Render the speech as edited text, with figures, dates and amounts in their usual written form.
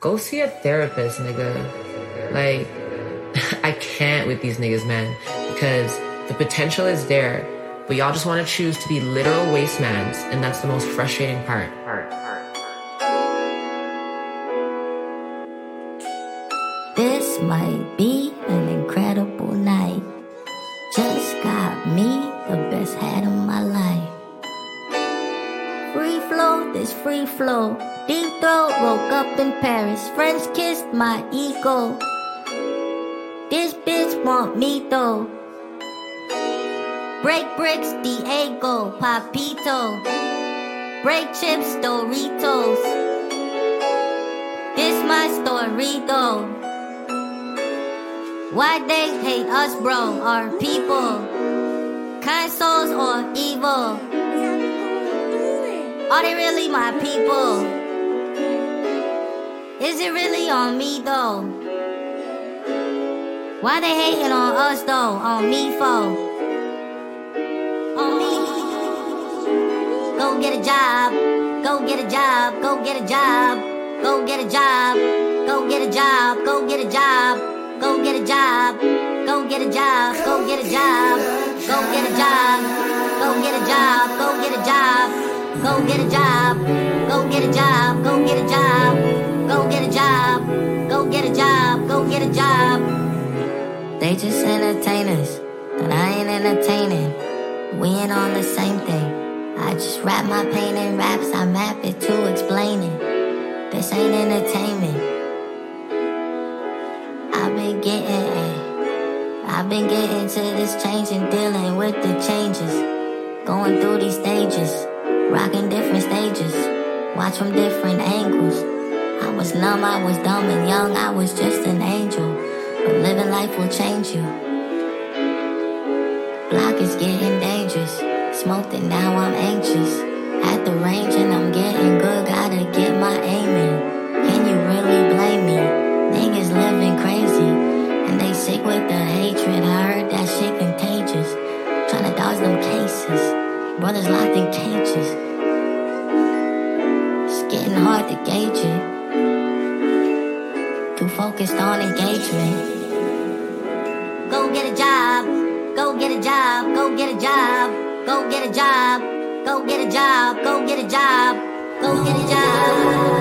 Go see a therapist, nigga. Like, I can't with these niggas, man, because the potential is there, but y'all just want to choose to be literal wastemans, and that's the most frustrating part. This might be an incredible night. Just got me the best hat of my life. Free flow, this free flow. Deep throat, woke up in Paris. French kissed my ego. This bitch want me though. Break bricks, Diego, Papito. Break chips, Doritos. This my story though. Why they hate us, bro? Our people, kind souls or evil? Are they really my people? Is it really on me though? Why they hating on us though? On me for? On me? Go get a job. Go get a job. Go get a job. Go get a job. Go get a job. Go get a job. Go get a job. Go get a job. Go get a job. Go get a job. Go get a job. Go get a job. Go get a job. Go get a job. Go get a job. Go get a job. Go get a job. Go get a job. They just entertainers, but I ain't entertaining. We ain't on the same thing. I just rap my pain in raps. I map it to explain it. This ain't entertainment. I've been getting to this change and dealing with the changes. Going through these stages, rocking different stages, watch from different angles. I was numb, I was dumb and young, I was just an angel. But living life will change you. Block is getting dangerous, smoked it, now I'm anxious. At the range and I'm getting good, gotta get my aim in. Can you really blame me? Niggas living crazy. And they sick with the hatred, I heard that shit contagious. Tryna dodge them cases, brothers locked in cages. It's getting hard to gauge it. Too focused on engagement. Go get a job, go get a job, go get a job. Go get a job, go get a job, go get a job. Go get a job.